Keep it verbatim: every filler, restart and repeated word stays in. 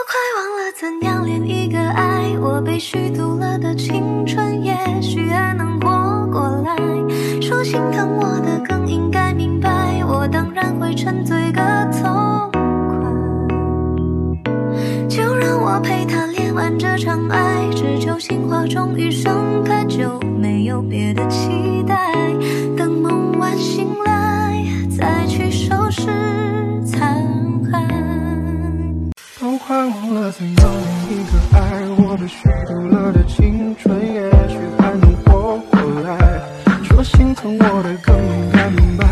快忘了怎样恋一个爱，我被虚度了的青春也许还能活过来。说心疼我的更应该明白，我当然会沉醉个痛快。就让我陪他恋完这场爱，只求杏花终于盛开，就没有别的期待。等梦完醒来，再去收拾残骸。 都快忘了怎样恋一个爱，我被虚度了的青春也许还能活过来。说心疼我的更应该明白，